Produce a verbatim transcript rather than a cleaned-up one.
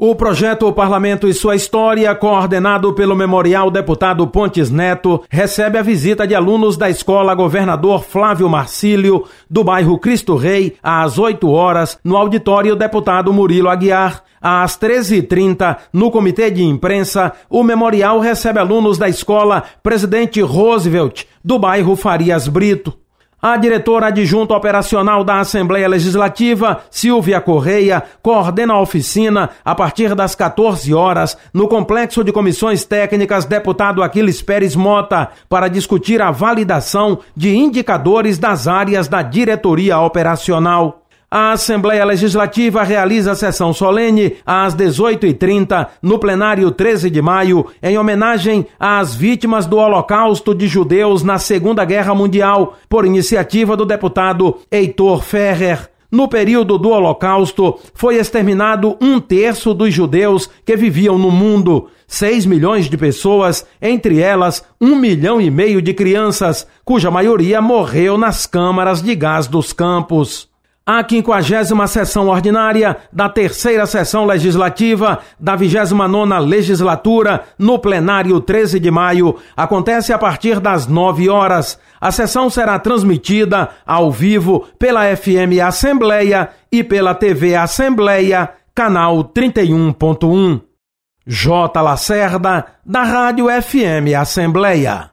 O projeto O Parlamento e Sua História, coordenado pelo Memorial Deputado Pontes Neto, recebe a visita de alunos da Escola Governador Flávio Marcílio, do bairro Cristo Rei, às oito horas, no auditório Deputado Murilo Aguiar. Às treze e trinta, no Comitê de Imprensa, o memorial recebe alunos da Escola Presidente Roosevelt, do bairro Farias Brito. A diretora adjunta operacional da Assembleia Legislativa, Silvia Correia, coordena a oficina a partir das quatorze horas no Complexo de Comissões Técnicas Deputado Aquiles Pérez Mota para discutir a validação de indicadores das áreas da diretoria operacional. A Assembleia Legislativa realiza a sessão solene às dezoito e trinta no plenário treze de maio, em homenagem às vítimas do Holocausto de judeus na Segunda Guerra Mundial, por iniciativa do deputado Heitor Ferrer. No período do Holocausto, foi exterminado um terço dos judeus que viviam no mundo. Seis milhões de pessoas, entre elas um milhão e meio de crianças, cuja maioria morreu nas câmaras de gás dos campos. A quinquagésima sessão ordinária da terceira sessão legislativa da vigésima nona legislatura, no plenário treze de maio, acontece a partir das nove horas. A sessão será transmitida ao vivo pela F M Assembleia e pela T V Assembleia, canal trinta e um ponto um. J. Lacerda, da Rádio F M Assembleia.